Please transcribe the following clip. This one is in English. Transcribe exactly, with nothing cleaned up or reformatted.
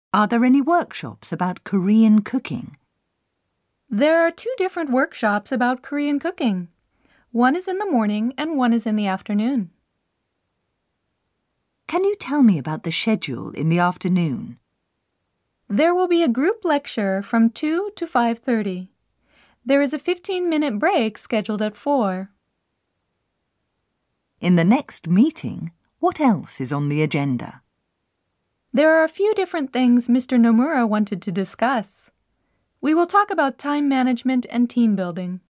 Are there any workshops about Korean cooking? There are two different workshops about Korean cooking. One is in the morning and one is in the afternoon. Can you tell me about the schedule in the afternoon? There will be a group lecture from two to five thirty. There is a fifteen-minute break scheduled at four. In the next meeting, what else is on the agenda? There are a few different things Mister Nomura wanted to discuss. We will talk about time management and team building.